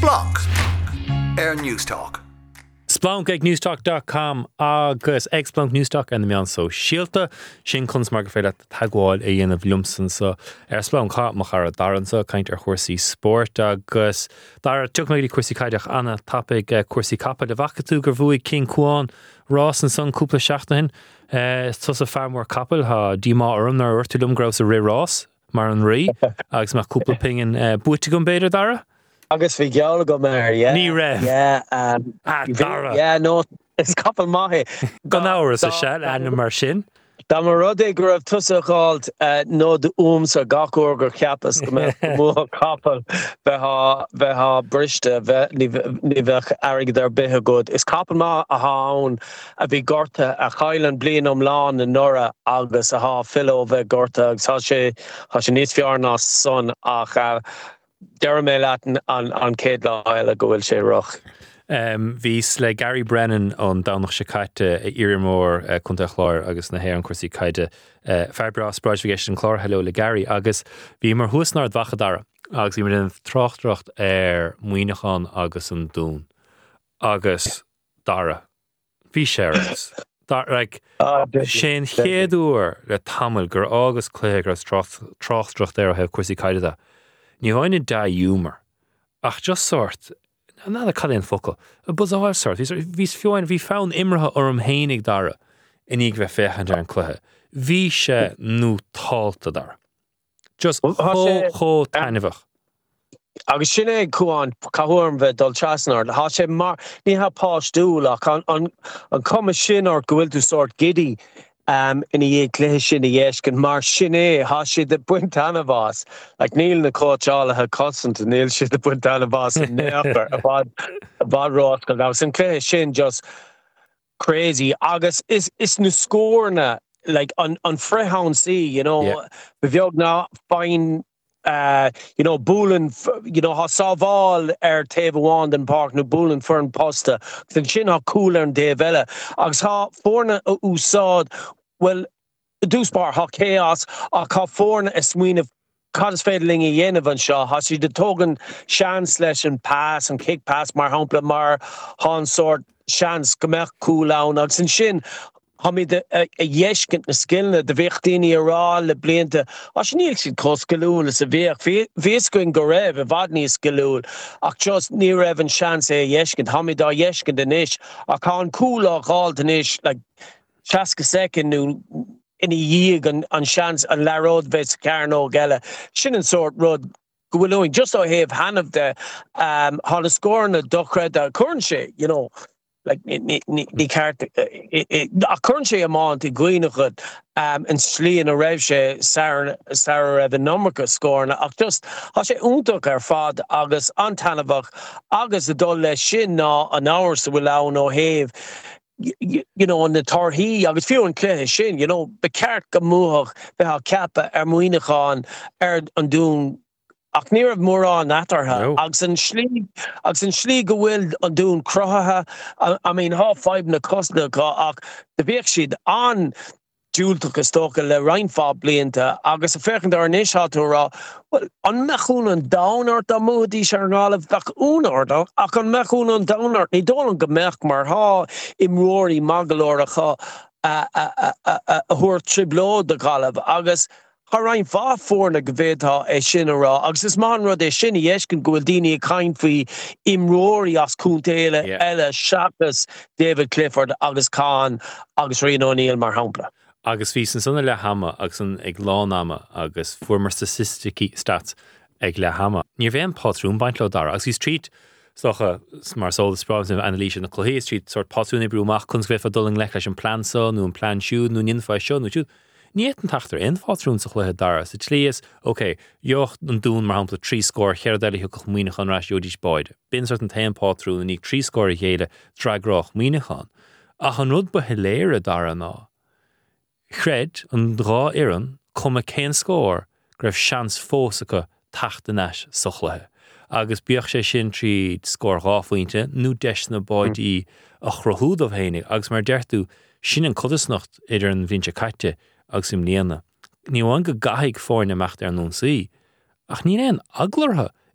Splunk Newstalk. Splunk ag newstalk.com agus ag Splunk Newstalk an meán so síalta sin chun mar go féile tagháil a dhéanamh lumsan sa Splunk mar chara daran sa caint chuirsaí sport agus dar tuach méid cuasaí caideach anna tapig cuasaí cappa de bhacatú gur bhuaigh cin cuáin rás an son cúpla seachtain tus a fearmór capal ha dímá orm nar ortulum graus a ré rás mar an rí agus mar cúpla pingin buite gom beidir dara. Agus fi geall go mar, yeah. Ní raibh. Yeah, dara. Yeah, no, it's couple mahi. Gan áras a se an mar sin. Da mar rudé gur raibh tusa gáilt nó de sa gachúr gur ceapas go mó couple bheitha briste ní bheith airigh dar bithe good. Is couple má a hán a bhí gorta a chailan blian lán na nora agus a há filo bheith gorta agus há sé níos fiarnas son ach Dara mé leat an céad lá eile go bhfuil sé roch. Vís le Gary Brennan an dánach se caite irimór chunta chláir agus na héir an cuasaí caite fearbra spráidhgéis an chlár hello le Gary agus bhí mar thuasnar dvacha dara agus bhí mar den trocht muoinechan agus an dún agus dara. Bhí séras. Sin chéadúir le tamil gur agus cléig as trocht ar a hebh cuasaí caite Ní bhaine da humor. Ach just sort, ná a cadéon focail, a buzáil sort, vís fiúin, bhí fánn imretha orm hénig dara in ag bheith féchan ar an cluthe. Bhí sé nó tálta dara. Just chó tainmhach. Agus sin é cuain cahuarm bheith dul trasnar, há sé mar, ní ha páis dúil ach an cuma sin or go bhfuil tú sort giddy in a cléthe sin a dhéiscin mar sin é há siad de buint anamhás like níl na cóteálathe cosanta níl siad de buint anamhás in néachar a bhd rás go agus an cléthe sin just crazy agus is na scórna like an freithán sí bheag ná fáin búlan, ha sábháil taobháin den park nó búlan for an posta. Then sin ha coolar an déobh agus ha fórna úsáid, well, dúspár ha chaos ach ha fórna is smuoineh Cadas féidirling a dhéanamh an seo, ha si de tógan seans leis an pass, an kick pass mar hampla mar há sort seans gombeach cúlán agus an sin ha mi a dhéiscint na skillne de bheachtaíní ará le blianta as níl siad coscailúil is a bheach bhís goin go raibh a bhd níos scailúil ach just ní raibh an seans é a dhéiscint ha mi dá dhéiscint in isis ach há an cúlach áil in isis like seasca second nó in a díag an seans an leród bheith cairnó geile sin an sort rud gohfuilúing just ó héobh hanamh de há na scórna dochreid a chuann sé, like ní ceart a chun sé amán i gcuoinechud an slíon a raibh sé Sarah raibh an nómarcha scórna ach just há sé úntaach ar fad agus an tanamhach agus a dul le sin ná an áir sa bhfuil ann ó héamh an na tarthaí agus fiú an cléthe sin be ceart go múthach bheith ceappa ar muoinecháin ar an dún ach ní raibh mór an atartha agus an slí go bhfuil an dún crothathe I mean há feib na cosna ach de bhéh siad an dúilteach is tóca le reinfá blianta agus a fechan ar an isátú rá well an mechún an dánart a múdí sé ar ngálah bheach únart ach an mechún an dánart ní dólan go mech mar há imróirí magalóracha a thuair triblód a galah agus Har rain fá fórna go bhéadtá é sin ará, agus is man rud é sin dhéiscin go bhfuil daoine a cain faoi imróirí as cúnta eile Seachas, David Clifford agus Khan agus Rian O'Neill mar hampla. Agus bhí san sanna le hama agus an ag lánama agus fuair statisticí stats ag le hama. Ní bhéon pátrún baint le dara, agus hí street socha mar sol spráibh an analíse na Clohéis Street sort pátrúna brúmach chun sgréfa dulling le leis an plán sa, nó an plán siúd, nó ninfa seo, nó siúd. Ní an tachtar in fátrún sa chluthe dara. Sa tlías, jocht an dún mar hampla 3 scór cheirdaile go muoinechan rás Jodis Boyd. Bin sort an taim pátrún and 3 scór chéile dragrách muoinechan. Ach an rud ba hiléire dara ná. Chred an drá iran cum a cén scór greibh seans fósacha tachtaneis sa chluthe. Agus bíoch sé sin trí scór gáfuointe, nó deis na Boyd í a chrothúd of héine, agus mar deirtú sin an codasnacht idir an bhíonse caite agus im líana. Ní bhain go gaigh fáin amach ar nún saí, ach ní éon aglartha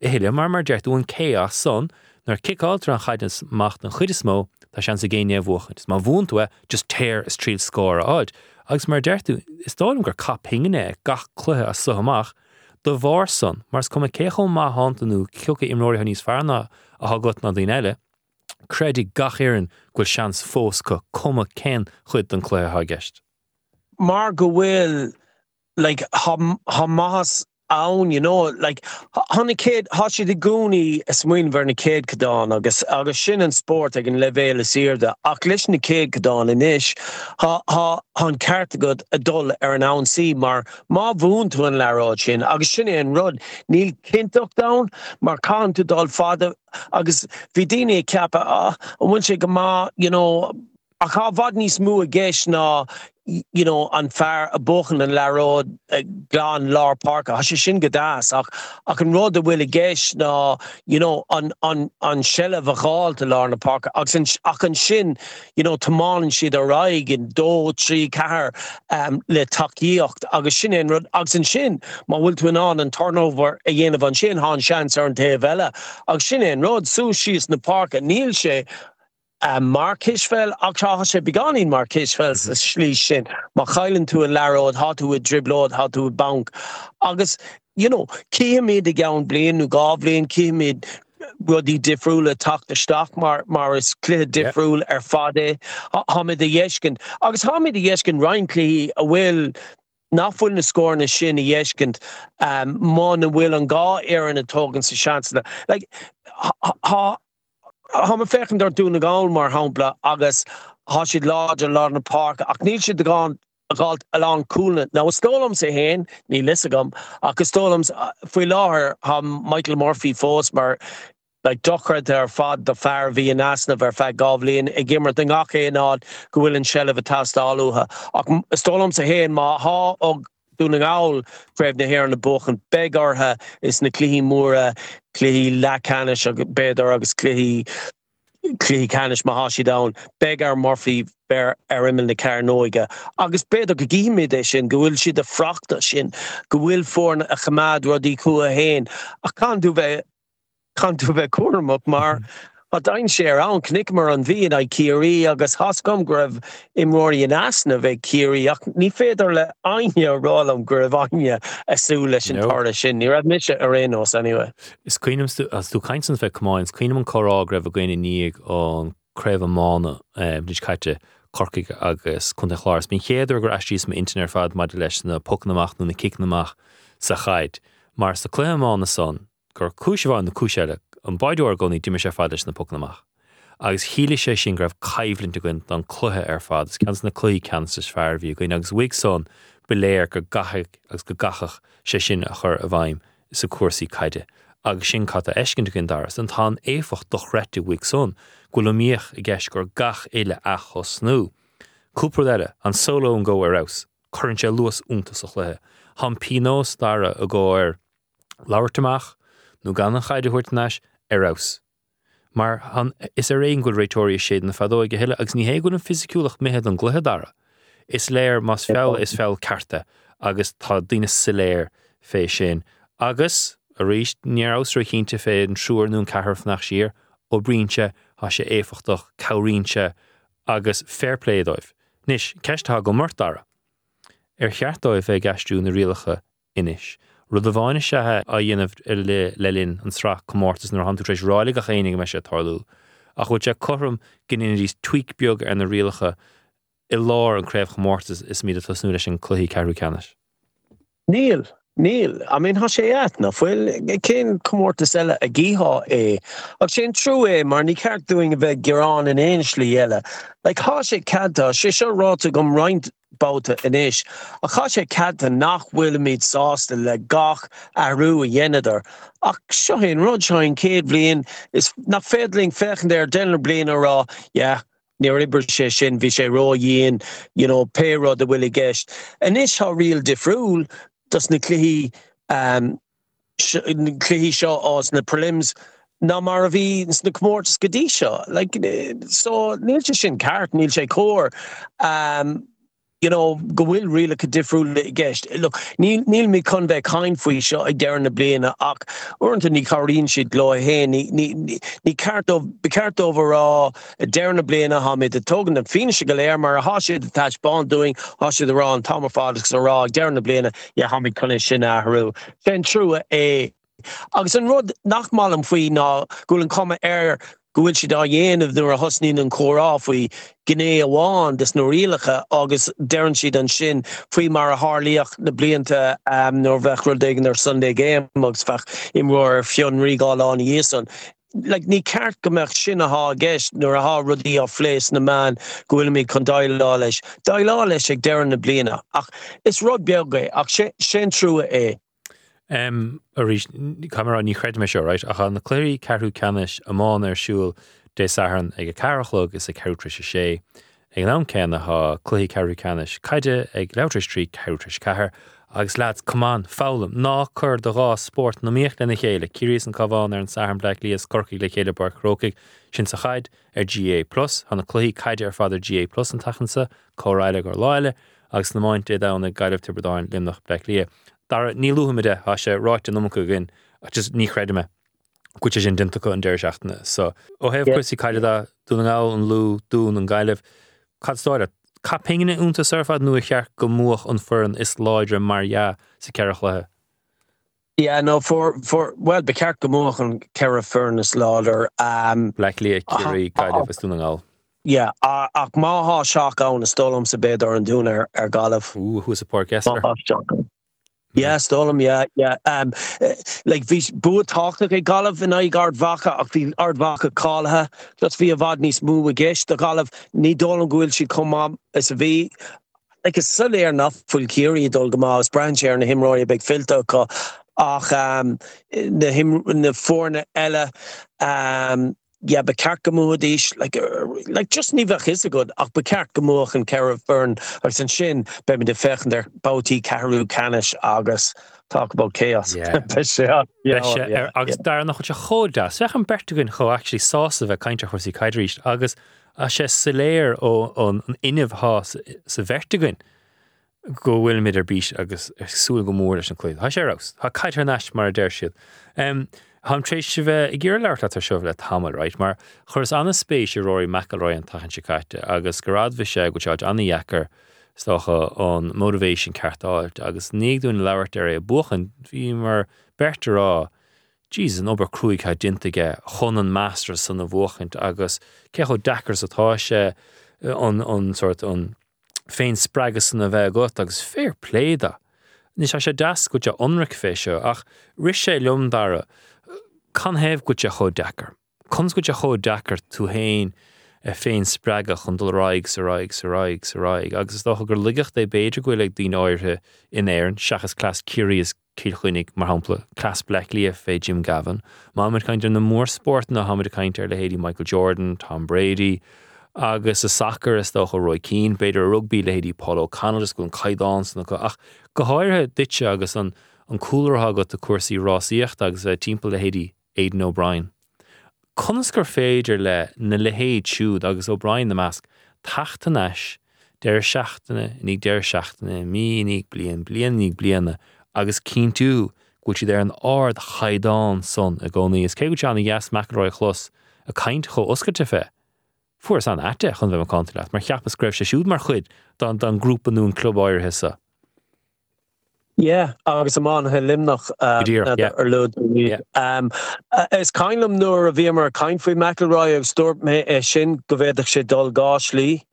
Héile mar deirtún céas son nar kickáiltar an chaidan macht an chuide smó tá sean sa géine bhuachan. Is má bhúntú just tear is tríd scór áid. Agus mar deirtú is dálam gur cap hingine gach cluthe a suhamach do bhar son, mars cum céchom má hantanú ciúcha imróirithe níos fearna a hagat na daoine eile, credig gach éireann gfuil seans fós go cuma cén chuid an cluthe a gceist. Mar go bhfuil like ha mahas own, you know, like honey kid hashi the goonie smuin verna kid kadan agus shin and sport again level sirda aklish kid kadan inish ha han cartagod adol an own see mar ma voon to an larod shin agus shin and rud Neil Kintock down mar kan to dol father agus vidini kappa when she ma, you know, a ha vadni smu gesh na, you know, an fair a bochen and larod glan lar park a shin gadas I can rod the will gesh na, you know, on shell of a hall to larna park I can shin, you know, taman and shid a raig and do tree car le takiocht agus shin and rod agus shin ma will to an on and turnover a yen of an shin han chance or te vela agus shin and rod sushi in the park and Neil she Mark Hishfell, Akshah beganin Mark Hishfell Shlishin, Makhailan to a larod, how to a driblod, how to a bank. August, you know, Kia made the gown blain, Nugovlin, Kia made Ruddy Diffrule attack the stock, Morris Clear Diffrule, Erfade, Hamid the Yeshkin. August Hamid the Yeshkin, Ryan Clee, a will. Not full the score in a shin yeshkent, mon and will and ga Aaron and token to chancellor. Like ha me fechen daar doen gaal mar hampla agus ha sid lodge and Lorna Park ach níl sid de gaan galt along coolnet. Now stolum se heen ní lissagam agus stolums fwy láher ha Michael Murphy fós mar like dochar der fad the fair vi an asna ver fag govlin e gimmer thing ach e nod gwilin shell of a tastaluha ach stolum se heen ma ha og doen gaal tref na her in the boch and begarha is na klihi moora Clehi Lacanish or Bedar agus Clehi Canish Mahashi down Begar Murphy Bear Erimil na Carnoiga agus Bedar Gimid shin Gwil she the frachta shin Gwil forn a chamad Rodi Kua Hain I can't do ve Kurmuk mar but I'm share on Knickmer on V and I Kiri agus Hoscom Grev Imrori and Asna ve Kiri ni feder le Anya Rolam Grev Anya a Sulish and Parishin near admission Arenos anyway. Is Queenum as to Kainson ve Commons, Queenum Corra Grev Gwyn Nieg on Creva Mana, which kaite Corkig agus Kuntachlars. Bin Heder Grashis me internet fad Madelesh na Poknamach na Kiknamach Sachait. Mars the Clem the son, Gor Kushavan the Kushela. An baidúir gcónaí diime sé fadais na pocnamach. Agus híle sé sin greibh caimhlinn gin don cluthe ar fad, is ceans na cluí cansas fearbhí goin agus bhuaig son beléir go gachaigh agus go gachach sé sin a chur a bhaim sa cuasaí caide. Agus sin cata eiscin gin daras an tá éfach dochreite bhuaig son, gwilumíoch I gceist gur gach éile a chosnú. Cúpra leile an solo an go ar aus, churann sé luas úntas a chluthe. Han pinós dara a go ar lairtamach, nó gan an chaide huirt náis aus. Mar han is réon go réitóí séad na fadó go heile agus ní hé gon an fisiciúlach méhead an gluthe dara. Is léir mas fel is fel carta agus tá daine siléir fé sin. Agus a ríist níor ausra cínte fé an trúr nún ceharf nach siar ó brínse ha sé éfachtach caurínse agus fairplay dóibh. Nis, ceist go mort dara. Cheartdóibh fé gasistú na rialacha inis. Rud a bháine sethe a dhéanamh lelinn an srach comórtas nar hanú treéis rálig a chéine me sé tarlú. A chuid sé chom gin dís tweak beag ar na rialacha I lár an craibh comórtas is míad a tosnú leis an cluí ceirú canis. Neil, I mean, ha sé etna, fuil, cén comórtas eile a gíha ag sin trú mar ní ceart doing a bheith gerán in éinsli eile. Like, ha sé cadda, sé seo ráta gom roint bouta inis. A cha sé cadda nach bhfuil míad sásta le gach arú a dhéanadar. Ach seo hén rud seoin céad bliain is na fédling fechan der dennar bliain a rá, yeah, níor ibre sé sin bhí sé rá dhéan, you know, péra de bhfuil I gceist. Inis ha rial difriúil dus na cluí seo os na prelims na mar a bhí na comórtas go dtí seo. Like, so níl sé sin ceart, níl sé cór. go bhfuil riala go difriúla I gceist. Look, níl mí chun bheith cain faoi seo ag deireadh na bliana ach uaireanta ní choiríonn siad gló héin ní ceart overrá deireadh na bliana ha mid a tugan na fine se go léir mar a há siad attach bondúing há siad a rá an tamar fádas a rá ag deireadh na bliana ha mid chun sin athhrú. Sin trúa é. Agus an rud nach málam faoi ná gúil an cuma gohfuil si dá dhéanamh nuair a thosnaíonn an chórá faoi gné amháin des nó rialacha agus deireann siad an sin faoi mar a tharlaíoch na blianta nóir bheith rud éigean ar Sunday game agus fach imreoir fionn rígáil an dhéasan. Like ní ceart go mbeadh sin a há gceist nuair a há rudaí á phléas na man go bhfuil mí chun dailá leis. Dailá leis ag deireadh na bliana. Ach is rud beaga ach sin trúa é. Camera ní chreid me seo, right? Ach an na cléirí cearthú canis amán ar siúil dé saharn ag a carachlog is a ceirtris a sé. Ag an céanna ha cléí cearthú canis caide ag Leabhar Street ceirtris cahar agus leat cumán fálam ná chur do rá sport na míocht lena chéile círis an cabhán ar an saharn Blacklí is corcaí le chéile bar chrócaigh sin sa chaid ar GA+, hanna cléí caide ar fáidir GA+ an tachansa choráile gur láile agus na máinte dána gaiileh tibardáin limnach Blacklí. Dar ní luhamide ha sé ráit an numcha gin just ní chreidime cuite sin dintacha an deir seachtainna. So ó hebh cuasí caide dún an gáil an lú dún an gaiileh cad stáire Ca pingine únta surfad nua cheart go muach an foran is láidre mar sa cearach lethe. Yeah, no, well, be ceart go muach an cearach foran is láidir. Blacklí a cirí gaiileh is dún an gáil. Yeah, ach máthá seach ann is stólam sa bed ar an dún ar gaileh. Who's a poor guesser? Yeah, Stolam, yeah. Like bhí bua táchtach ag gaileh in aig ardmhacha ach bhí ardmhacha cálathe just bhí a bhad níos mú a gceist a gaileh ní dólam gohfuil si cumam is a bhí like is suléir nach fuil cíirí dul go má is branch ar na himráí beag filta go ach na fórna eile yeah, be ceart go muadís like just ní bheith is a good ach be ceart go muach an cearh burn agus an sin be mi de fechan der bautí cearú canis agus talk about chaos. Yeah. Agus dar nach chute chóda sech an bertugann cho actually sása bheith caiinte chuirsaí caidríist agus a sé saléir ó an inmh há sa vertugann go bhfuil mid ar bís agus súil go mór leis an clúid. Tá sé rás, tá caiitar neist mar a deir siad. Ham trééis si bheith I ggéir leart a seo le tamil, right? Mar churas anna spéis I Rory McIlroy an tachan si caite agus gorad bhí sé go teáid anna dhechar stocha an motivation cartáilt agus níagún leabhart ar é buchan bhí mar berta rá Jesus an obair cruúig ha dintaige chun an masters san na bhuachant agus cecho dachars atá sé an sort an féin spragus san a bheith got agus fair play da. Ní sé das go te onric fé seo ach ris sé liomdara can hebh go te cho dachar. Cons go te cho dachar tú hain féin spragach an dul raig sa raig agus is dócha gur ligacht é beidir goil ag dín áirthe in éireann seachas clás curious cílchuinnig mar hampla clás Blacklí a fé Jim Gavin máid caintear na mór sport na haid caintear le héadí Michael Jordan, Tom Brady agus a soccer is dócha Roy Keane beidir a rugby le héadí Paul O'Connell is go an caidáns ach go háirthe ditse agus an coolar agat a cuasaí rásíocht agus timpeall le héadí Aidan O'Brien. Conas gur féidir le na lehéad siúd agus O'Brien na measc tachtan eis deir seachtainna nig deir seachtainna mí nig blian nig blianna agus cín tú go si ar an ard chaidán son a gcónaí is cé go teanna Yes McIlroy chlos a caint cho oscairte fé. Fuair an aite chun bheith an leat mar cheappas greibh sé siúd mar chuid dan grúpa nún club áirthe sa. Yeah, agus amán he limnach ar lud. Is cainlam nuair a bhí mar cain faoi McIlroy agus stúirt mé sin go bhéadach sé dul gás lí.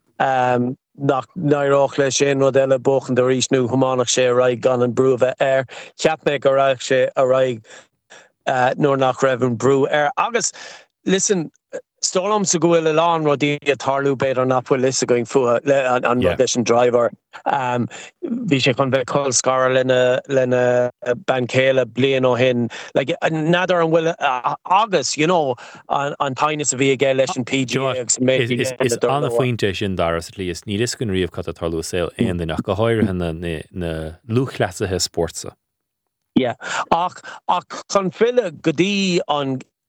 Nach nairách lei sin nó eile bochan do rís nú humánach sé a raig gan an brú bheith air. Cheap mé go raig sé a raig nóair nach raibh an brú air. Agus, listen, Stolam sa gohfuil a lán rodí a tarlú beidir napfuil lisa going fua an leis an driver. Bhí sé chun bheith col scar lena bancéile blian ó hin. Like, nadar an bhfuil agus, you know, an tainis a bhí a ggé leis an PGA. Is anna faointe sin daras at least ní is gon riomh cat a tarlú saoil aon nach go háirthe na lúchleasathe sportsa. Yeah, ach chun fille godí an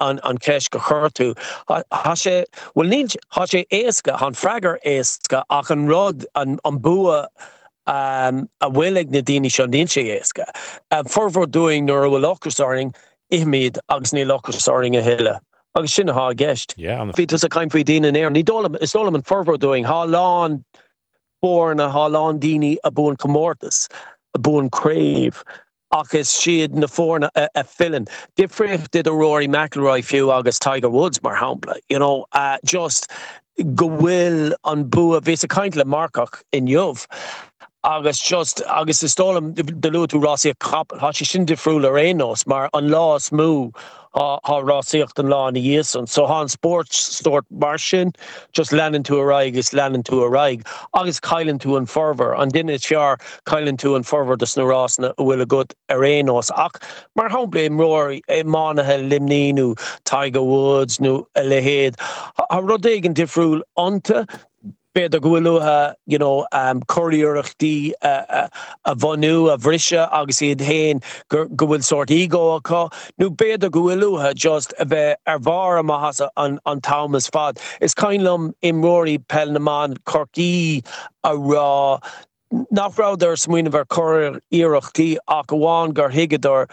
an ceis go chuirtú. Tá sé bhfuil níl tá sé éasca an freagar éasca ach an rud an bua a bhfuilig na daoine seo níl sé éasca. Forbhór doing nuair a bhfuil ochrasáing imíad agus ní ochrasáing a hiile. Agus sin há gceist. Bhí a caiim faoi daoine in air. Ní dólam is dólam an forbhór doing há lán born a há lán daoine a bún comórtas, a bún crave. Agus siad na fórna a fillin. Difrich did a Rory McIlroy fiú agus Tiger Woods mar hampla. You know, just go bhfuil an bua bhís a caint le marcach in Jobh. Agus is tólam de luú Rossi a couple. Tá sé sin difriúil ar énos, mar an lá smú há Rossiíocht an lá na dhéasan. So há an sports stort mar sin, just leanan tú a raig is leanan tú a raig. Agus cailann tú an forver. An duine tear cailann tú an forver dus na rásna bhfuil a good ar énos. Ach, mar hampla Rory, Monaghan, Limnínú, Tiger Woods, nó a lehéad. Tá rud éigen difriúil ionta, beidir gohfuilútha, you know, choiríoireachtaí a bhanú, a bhrisise, agus iad hain go bhfuil sort ego acu. Nó beidir gohfuilútha just a bheith ar bhar amachas an Thomas fad. Is cainlam imróí Pelnaman, Corky a rá, nach ráidir smuoine bhar choiríoireachtaí ach bháin gur higadar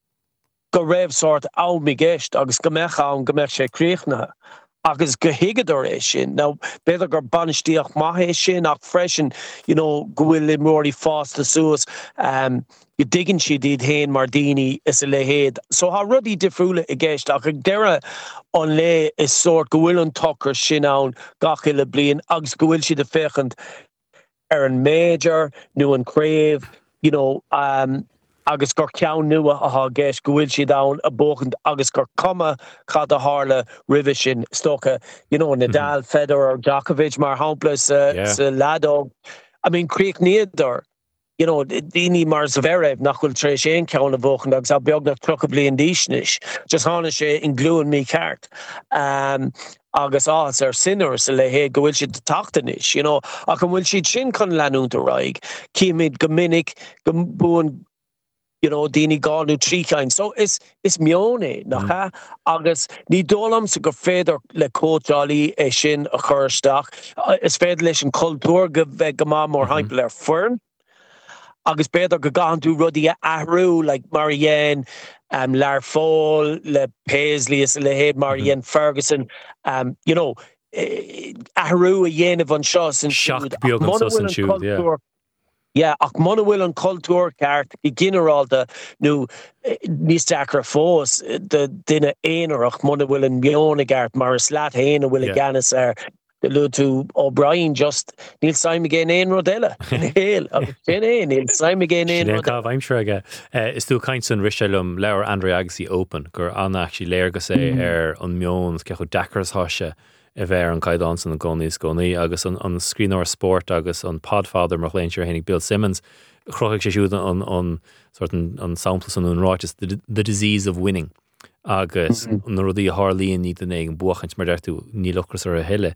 go raibh sort ámí gceist agus go mecha an go mbeadh sé críochnathe. Agus go higadar é sin. Now, beidir gur banistíoch maith é sin ach freisin, you know, go bhfuil imróí fásta suas, go diggin siad iad hain mar daoine is a lehéad. So há rudí difriúla i gceist ach ag deire an le is sort go bhfuil an tuchar sin ann gach uile bliain agus go bhfuil siad a féchant ar an major nó an crave, you know, agus gur ceann nua a gceist go bhfuil siad ann a bóchant agus gur cuma cad a hála ribhe sin stocha, you know, Nadal, Federer, Djokovic mar hampla sa ladó. I mean, críoch níadar, you know, daoine mar Zverev nach bhfuil tréis éon ceann a bóchant agus a beag nach trocha bliain dísnis. Just hána sé in glúan mí ceart. Agus áthas ar sinar sa lehéad go bhfuil siad tachtanis, you know, ach an bhfuil siad sin chun leanúnta raig. Cíimiid go minic go búin, you know, daoine gáilú tríchain. So is mione nach agus ní dólam sa gur féidir le cóteálaí é sin a chuirsteach. Is féidir leis an cultúr go bheith go má mór haimpel ar foirn. Agus beidir go gahan tú rudí a ahrú, like Marianne, Lar Fól, le Paisley is a lehéad Marianne Ferguson, you know, ahrú a dhéanamh an seo san siúd. Seach beag an seo san siúd, yeah. Yeah, ach mana bhfuil an cultúr ceart I ginearálta nó níos deachar fós de duine éanaach mana bhfuil an miona gart mar is leat héana bhfuil a ganas ar le tú O'Brien just níl saim gén éon rud eile in héal agus sin níl saim gén éon rud eile. I'm sure aige is tú caint san riselum leabhar Andre Agassi Open gur anna actually léirgus é ar an mions cechu dachars thoise a bheith an caiid ansan an gcónaí agus an scríóir sport agus an podfather mar léin seir hénig Bill Simmons chrochaigh sé siúd an sort an samplas an ráit is the disease of winning agus an rudí a hálíonn ní den éigen buachint mar deirtú ní lochras ar a heile.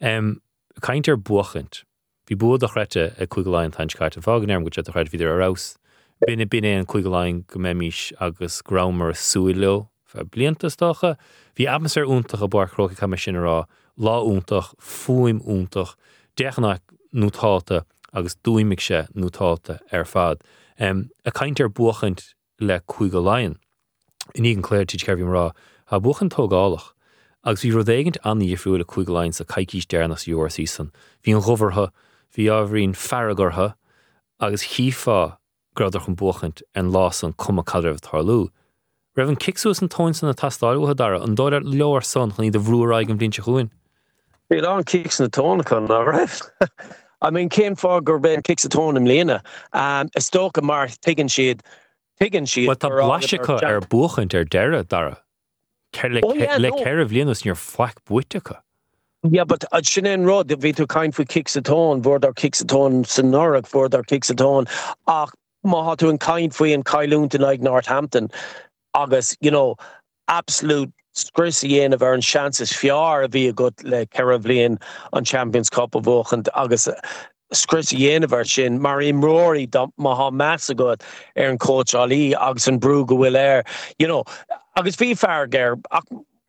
Caint ar buachint bhí buad a chreite a chuigiláin tainchcait a fágan airm go te a chreid viidir arás. Bine an chuigiláin go méimís agus grámar súileo fe bliantas dácha. Bhí atmosfér úntach a bar chrochaigh cha sin rá lá úntach, fuaim úntach, deachanach nútáta agus dúimig sé nútáta ar fad. A caint ar buachint le chuigiláin. In ígan cléir tíid ceirhím rá, ha buachint tógálach, agus bhí rud éigent anna difriúil le chuigiláin sa caicís dearnas URC san. Bhí an ghovartha, bhí ábhrín farragartha, agus chiá gradach an buachint an lás an cuma cadrah tarlú. Raibh an kicksús an tóin san na tastáilútha dara, an dóir leor son chun í de bhrúraig an blinte chuin. Bhí an kicks na tónachan ná raibh. I mean, céim fá gur ben kicks a tón im léana. Is tócha mar tuigeann siad. Well, tá blaisicha ar buachint ar deire dara. Le ceirh líonús níor faic buitecha. Yeah, but sin an rud a bhí tú caint faoi kicks a tón, bhór ar kicks a tón san Norach, bhór ar kicks a tón. Ach, má ha tú an caint faoi an Cailúnta ag Northampton. Agus, you know, absolute scrisi dhéanamh ar an chances fiar a bhí a go le ceirh bliain an Champions Cup a bhuachant agus scrisi dhéanamh ar sin mar imróí má ha meas a god ar an cóteálaí agus an brú go bhfuil air. You know, agus bhí fear gur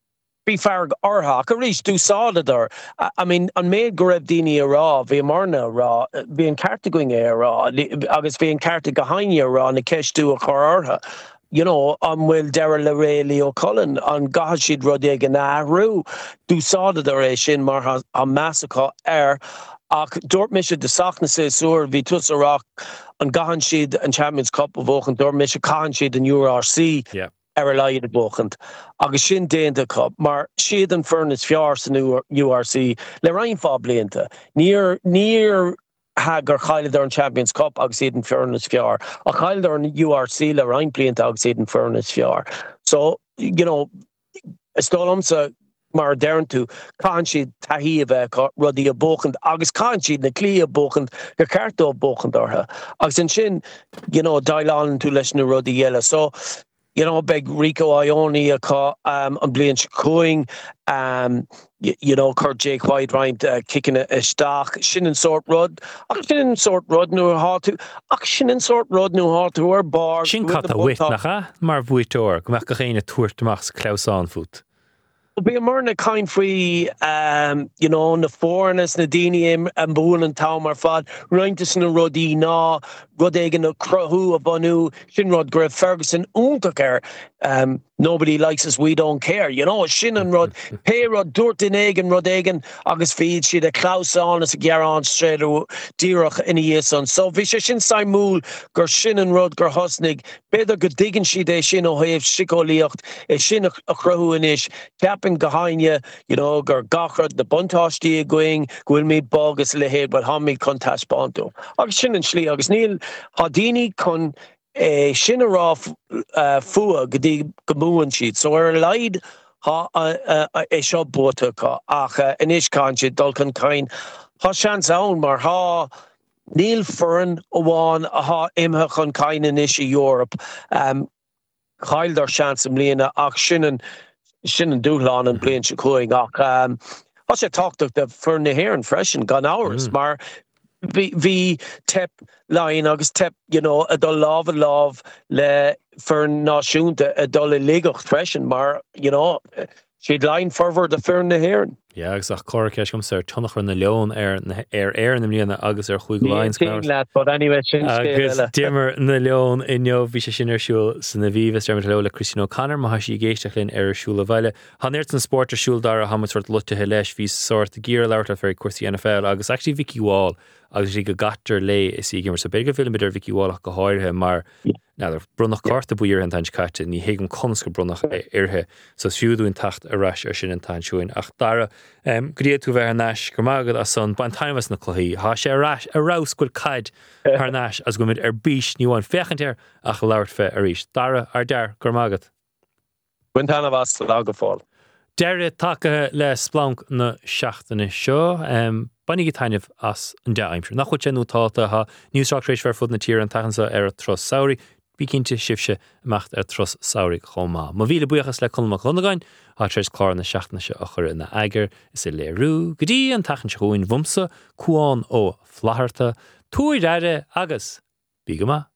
be farg orha. Can reach do solid or I mean on me grab dini raw vi marna raw being carta going raw agus being carta behind raw and the cash do a orha. You know, will Daryl O'Reilly O'Cullen on Gahashid Rodig and Aru do solid or shin mar a massacre ach dort misha de sachnasse sur vi tussarach an Gahanshid and Champions Cup of Ochen dort misha Gahanshid and URC leid de bochend agus sin déinte cup maar siad an furnace fiars in URC le rein fa blinte near Hagar Kyle an Champions Cup agus siad an furnace fiar a Kyle an URC le rein blinte agus siad an furnace fiar so you know stolamsa mar dern to Kanshi Tahive rudi a bochend agus Kanshi na clia bochend ga carto bochend orha agus in shin you know Dylan to listen rudi yella so you know big Rico Ione on blian Chicoing you know Kurt Jake White rhymed kicking a stock shin and sort rod no hard to action and sort rod no hard to her bar shin cut a wit nacha mar vuitor gmach geine toertmachs Klaus Anfoot be a more kind free you know the foreigners Nadini and Boone and Tower fad Reintis na Rodi na Rodegen no Crohu a Bonu Shinrod Griff Ferguson Unkaker nobody likes us we don't care you know Shin and Rod Hey Rod Dortinegan Rodegen August feed she the Klaus on as a Garan straight Dirach in the son so Visha Shin Saimul Gur Shin and Rod Gur Hosnig Better good digging she de Shin o have Shiko Liacht a Shin a Crohu inish Capin Gahanya you know Gur Gachrod the Buntosh die going me bogus lehead but Hamid Contash Bonto August Shin and Shli August Neil Hadini con Shinaraf Fua Gadi Gamuan sheet. So we're lied a shop botaka ach inish kanchi Dulcan kind ha chance own mar ha Neil Fern Owan ha imha con kind inish Europe Kyle their chance Lena ach Shinnan Duglan and playing Chicoing ach I should talk to the Fern here and fresh and gone hours mar vi tep line agus tep you know a dul love le fern náisiúnta a dul ligach freshen mar you know she'd line forward the fern na heron yeah agus ach corcash comes sir tunnach na leon air na mlíana agus chuig lines but anyway agus dimmer na leon inyo vi sinner shul sanna viva Dermot Christine O'Connor ma hashi geistach lin shul vile han ertsen sporter shul dar ha sort lutte helesh vi sort gear laut very course the NFL agus actually Vicky Wall agus rí go gatar lei is ígimar so beidir film beidir Vicky Wallach go háirthe mar náidir brunach carta buíar an taint caite ní hégan cons go brunach irthe so siúdú in tacht a ras ar sin an taint siúin ach dara gríad tú bheith náis go mágad as son bain taimhas na chluí há sé a rás goil caid ar náis as go mid ar bís níháin fechantir ach lauert fe ar ríis dara ar dar go mágad Buin tanna bhas lá go fáil Deire take le splank na seachtainna seo Bunny taineh as an deimsir. Nach chut sé táta ha newsrock rééis ver fud na tír an tahansa ar a tros saorí, bí cinnte sibse macht ar tros saorí chomá. Má bhíle buchas le colmach chunagáin, há tréis chlár na seachtainna seo a chur na aiger is i léirú, gotí an tachan se chuin bhumsa, cuáin ó flaharta, túir deire agus bí go maith.